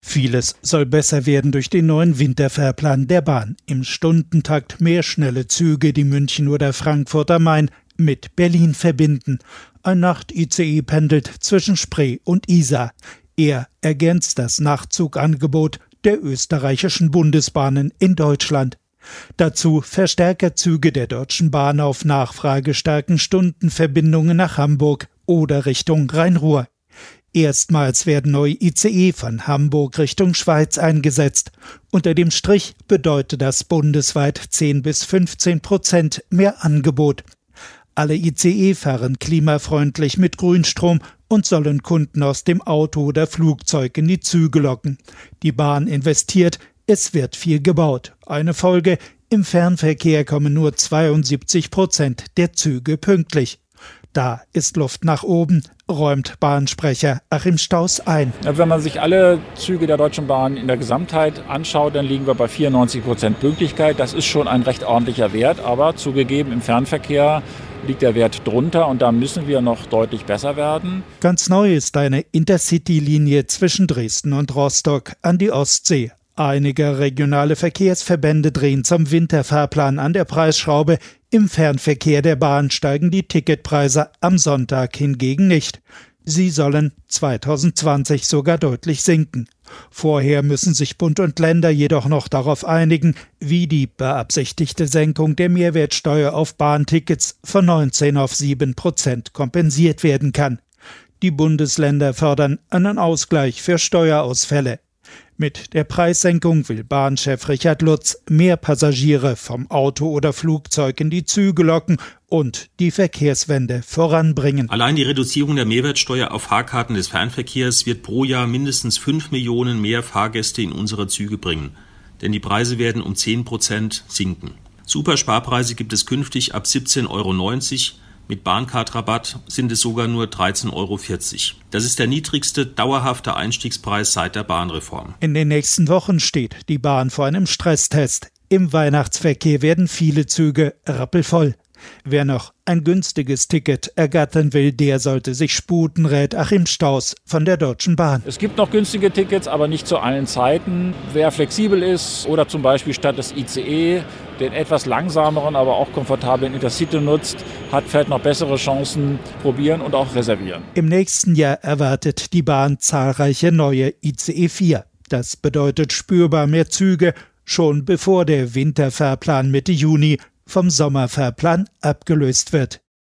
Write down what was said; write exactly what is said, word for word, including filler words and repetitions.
Vieles soll besser werden durch den neuen Winterfahrplan der Bahn. Im Stundentakt mehr schnelle Züge, die München oder Frankfurt am Main mit Berlin verbinden. Ein Nacht-I C E pendelt zwischen Spree und Isar. Er ergänzt das Nachtzugangebot der österreichischen Bundesbahnen in Deutschland. Dazu Verstärkerzüge der Deutschen Bahn auf Nachfrage starken Stundenverbindungen nach Hamburg oder Richtung Rhein-Ruhr. Erstmals werden neue I C E von Hamburg Richtung Schweiz eingesetzt. Unter dem Strich bedeutet das bundesweit zehn bis fünfzehn Prozent mehr Angebot. Alle I C E fahren klimafreundlich mit Grünstrom und sollen Kunden aus dem Auto oder Flugzeug in die Züge locken. Die Bahn investiert, es wird viel gebaut. Eine Folge: im Fernverkehr kommen nur zweiundsiebzig Prozent der Züge pünktlich. Da ist Luft nach oben, räumt Bahnsprecher Achim Stauß ein. Wenn man sich alle Züge der Deutschen Bahn in der Gesamtheit anschaut, dann liegen wir bei vierundneunzig Prozent Pünktlichkeit. Das ist schon ein recht ordentlicher Wert, aber zugegeben, im Fernverkehr liegt der Wert drunter und da müssen wir noch deutlich besser werden. Ganz neu ist eine Intercity-Linie zwischen Dresden und Rostock an die Ostsee. Einige regionale Verkehrsverbände drehen zum Winterfahrplan an der Preisschraube. Im Fernverkehr der Bahn steigen die Ticketpreise am Sonntag hingegen nicht. Sie sollen zweitausendzwanzig sogar deutlich sinken. Vorher müssen sich Bund und Länder jedoch noch darauf einigen, wie die beabsichtigte Senkung der Mehrwertsteuer auf Bahntickets von neunzehn auf sieben Prozent kompensiert werden kann. Die Bundesländer fordern einen Ausgleich für Steuerausfälle. Mit der Preissenkung will Bahnchef Richard Lutz mehr Passagiere vom Auto oder Flugzeug in die Züge locken und die Verkehrswende voranbringen. Allein die Reduzierung der Mehrwertsteuer auf Fahrkarten des Fernverkehrs wird pro Jahr mindestens fünf Millionen mehr Fahrgäste in unsere Züge bringen. Denn die Preise werden um zehn Prozent sinken. Supersparpreise gibt es künftig ab siebzehn Euro neunzig. Mit Bahncard-Rabatt sind es sogar nur dreizehn Euro vierzig. Das ist der niedrigste dauerhafte Einstiegspreis seit der Bahnreform. In den nächsten Wochen steht die Bahn vor einem Stresstest. Im Weihnachtsverkehr werden viele Züge rappelvoll. Wer noch ein günstiges Ticket ergattern will, der sollte sich sputen, rät Achim Stauß von der Deutschen Bahn. Es gibt noch günstige Tickets, aber nicht zu allen Zeiten. Wer flexibel ist oder zum Beispiel statt des I C E den etwas langsameren, aber auch komfortablen Intercity nutzt, hat vielleicht noch bessere Chancen, probieren und auch reservieren. Im nächsten Jahr erwartet die Bahn zahlreiche neue I C E vier. Das bedeutet spürbar mehr Züge, schon bevor der Winterfahrplan Mitte Juni vom Sommerfahrplan abgelöst wird.